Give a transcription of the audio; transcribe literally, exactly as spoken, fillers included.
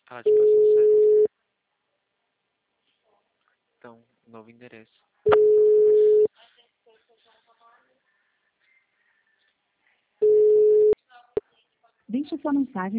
Ah, te passou certo. Então, novo endereço. Deixe sua mensagem